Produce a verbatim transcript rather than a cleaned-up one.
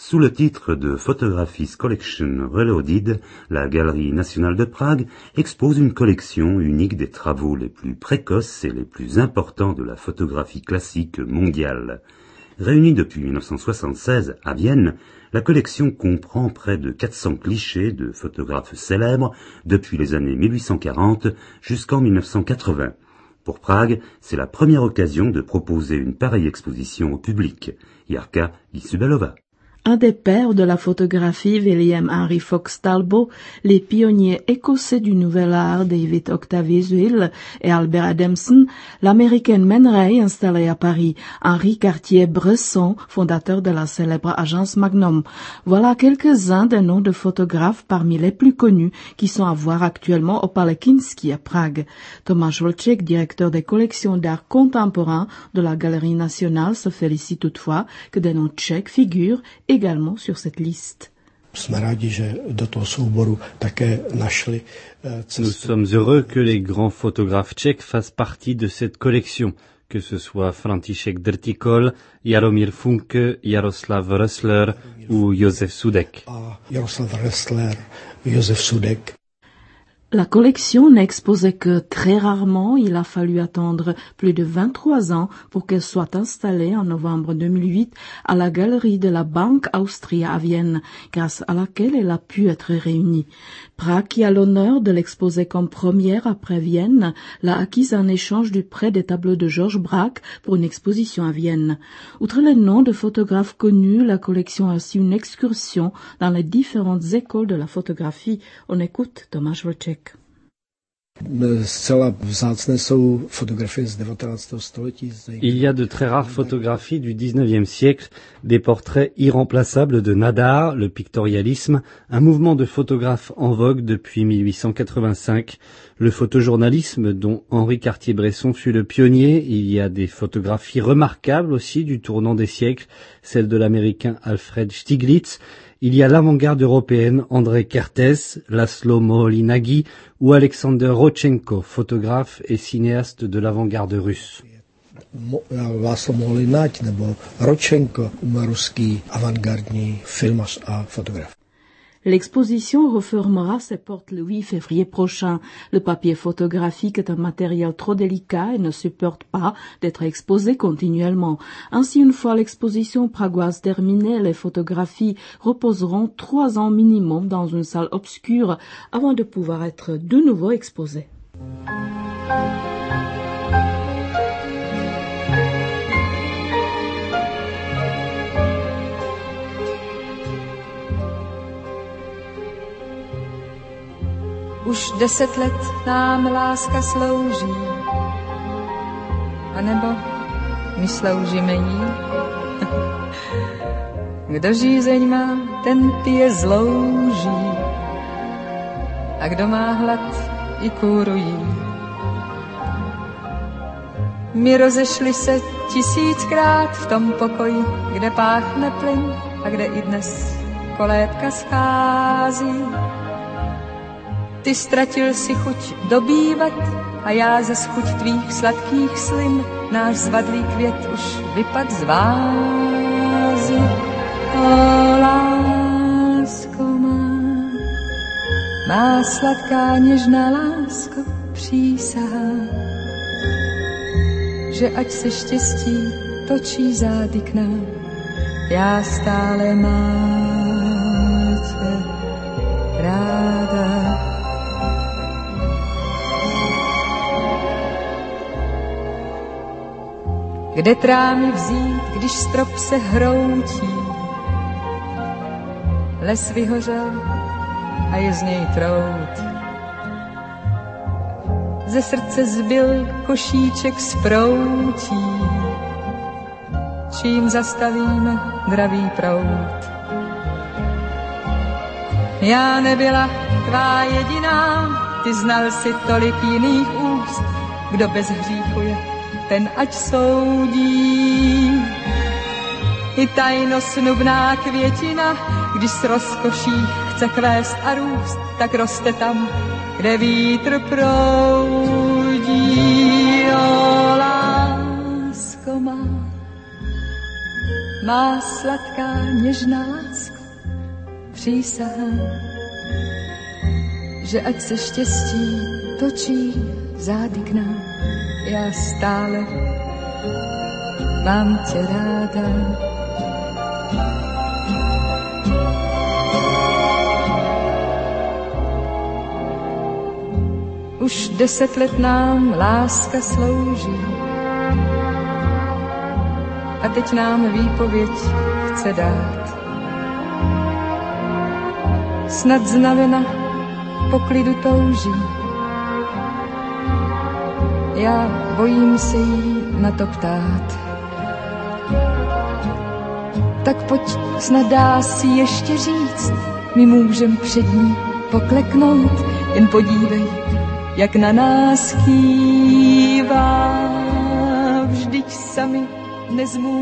Sous le titre de Photographies Collection Reloaded, la Galerie nationale de Prague expose une collection unique des travaux les plus précoces et les plus importants de la photographie classique mondiale. Réunie depuis mille neuf cent soixante-seize à Vienne, la collection comprend près de quatre cents clichés de photographes célèbres depuis les années mille huit cent quarante jusqu'en mille neuf cent quatre-vingts. Pour Prague, c'est la première occasion de proposer une pareille exposition au public. Jarka Isubelova. Un des pères de la photographie, William Henry Fox Talbot, les pionniers écossais du nouvel art David Octavius Hill et Albert Adamson, l'américaine Man Ray installée à Paris, Henri Cartier-Bresson, fondateur de la célèbre agence Magnum. Voilà quelques-uns des noms de photographes parmi les plus connus qui sont à voir actuellement au Palais Kinski à Prague. Tomáš Vlček, directeur des collections d'art contemporain de la Galerie nationale, se félicite toutefois que des noms tchèques figurent également sur cette liste. Nous sommes heureux que les grands photographes tchèques fassent partie de cette collection, que ce soit František Drtikol, Jaromír Funke, Jaroslav Rössler ou Josef Sudek. La collection n'est exposée que très rarement. Il a fallu attendre plus de vingt-trois ans pour qu'elle soit installée en novembre deux mille huit à la galerie de la Bank Austria à Vienne, grâce à laquelle elle a pu être réunie. Prague, qui a l'honneur de l'exposer comme première après Vienne, l'a acquise en échange du prêt des tableaux de Georges Braque pour une exposition à Vienne. Outre les noms de photographes connus, la collection a aussi une excursion dans les différentes écoles de la photographie. On écoute Tomáš Vlček. Il y a de très rares photographies du dix-neuvième siècle, des portraits irremplaçables de Nadar, le pictorialisme, un mouvement de photographes en vogue depuis mille huit cent quatre-vingt-cinq, le photojournalisme dont Henri Cartier-Bresson fut le pionnier. Il y a des photographies remarquables aussi du tournant des siècles, celle de l'américain Alfred Stieglitz. Il y a l'avant-garde européenne André Kertész, Laszlo Moholy-Nagy ou Alexander Rodchenko, photographe et cinéaste de l'avant-garde russe. Laszlo Moholy-Nagy nebo Rodchenko, ruský avantgardní filmař a fotograf. L'exposition refermera ses portes le huit février prochain. Le papier photographique est un matériel trop délicat et ne supporte pas d'être exposé continuellement. Ainsi, une fois l'exposition pragoise terminée, les photographies reposeront trois ans minimum dans une salle obscure avant de pouvoir être de nouveau exposées. Už deset let nám láska slouží, anebo my sloužíme jí. Kdo žízeň má, ten pije zlouží, a kdo má hlad, i kůru jí. My rozešli se tisíckrát v tom pokoji, kde páchne plyn a kde i dnes kolétka schází. Ty ztratil si chuť dobývat a já ze chuť tvých sladkých slin, náš zvadlý květ už vypad z vázy. O lásko má, má sladká něžná lásko, přísahá, že ať se štěstí točí zády k nám, já stále mám tě ráda. Kde trámy vzít, když strop se hroutí? Les vyhořel a je z něj trout. Ze srdce zbyl košíček z proutí. Čím zastavíme dravý proud? Já nebyla tvá jediná, ty znal si tolik jiných úst. Kdo bez hříchu je, ten ať soudí. I tajno snubná květina, když s rozkoší chce kvést a růst, tak roste tam, kde vítr proudí. O lásko má, má sladká něžná lásko, přísahám, že ať se štěstí točí zády k nám, já stále mám tě ráda. Už deset let nám láska slouží a teď nám výpověď chce dát. Snad znalena po klidu touží, já bojím se jí na to ptát. Tak pojď, snad dá si ještě říct, my můžem před ní pokleknout, jen podívej, jak na nás kývá, vždyť sami nezmůžeme.